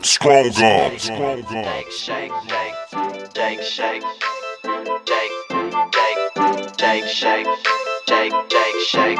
Strong arm. Shake, shake, shake, shake, shake, shake, shake, shake, shake, shake, shake,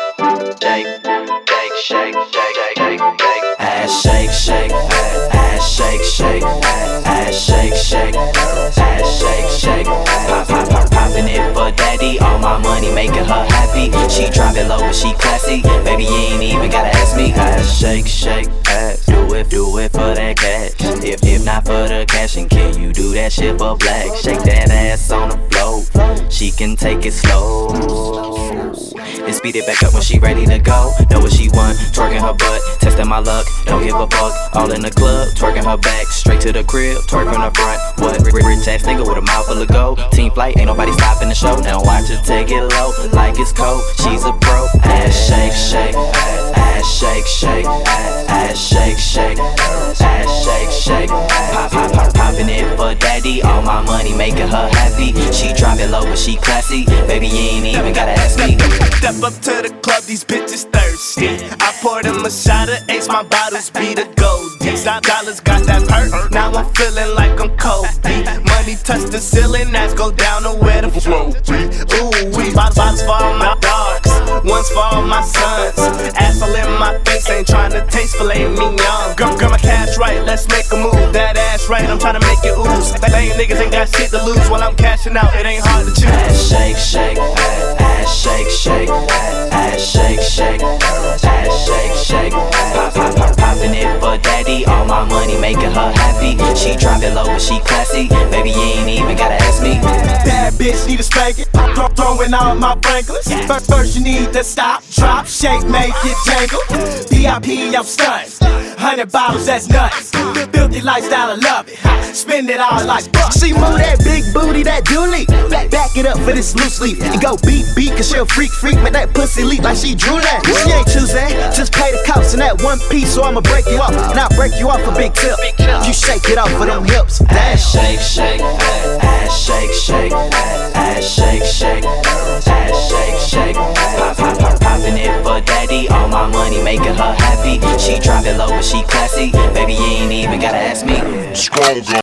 shake, shake, ass shake, shake, ass shake, shake, ass shake, shake, ass shake, shake, popping it for daddy. All my money making her happy. She drop it low but she classy. Baby, you ain't even gotta ask me. Ass shake, shake, ass. Do it for that cash. If not for the cash, and can you do that shit for black? Shake that ass on the floor. She can take it slow and speed it back up when she ready to go. Know what she want, twerking her butt, testing my luck. Don't give a fuck, all in the club, twerking her back, straight to the crib, twerk from the front. What, rich ass nigga with a mouth full of gold. Team flight, ain't nobody stopping the show. Now watch her take it low, like it's cold. She's a pro. Ass shake, shake, ass shake, shake, ass shake, shake, ass shake, shake, popping it for daddy. All my money making her happy. She drop it low but she classy. Baby, you ain't even gotta ask me. Step up to the club, these bitches thirsty. I pour them a shot of Ace, my bottles be the goldies. Dollars got that perk, now I'm feeling like I'm Kobe. Money touch the ceiling, ass go down to where the flow be. Ooh, we bottles for all my dogs, one's for all my sons. Ass all in my face, ain't tryna taste filet mignon. Girl, my cash right, let's make a move. That ass right, I'm tryna make it ooze. Lame niggas ain't got shit to lose while I'm cashing out, it ain't hard to choose. Ass shake, shake, ass shake, shake, ass shake, shake, ass shake, shake, popping it for daddy. All my money making her happy. She drop it low but she classy. Baby, you ain't even gotta ask me. Bad bitch need a spanking, throwing out my Franklins. First you need to stop, drop, shake, make it jangle. VIP, I'm stunned. 100 bottles, that's nuts. Filthy lifestyle, I love it. Spend it all like bucks. She move that big booty, that dooley. Back it up for this loose leaf. And go beat, cause she a freak. Make that pussy leak like she drew that. She ain't choosing, just pay the cost in that one piece, so I'ma break you off. And I'll break you off a big tip. You shake it off for them hips. Ass shake, shake, ass shake, shake, ass shake, shake, ass shake, shake, popping it for daddy. All my money making her happy. She drop it low but she classy. Baby, you ain't even gotta ask me. Strong arm.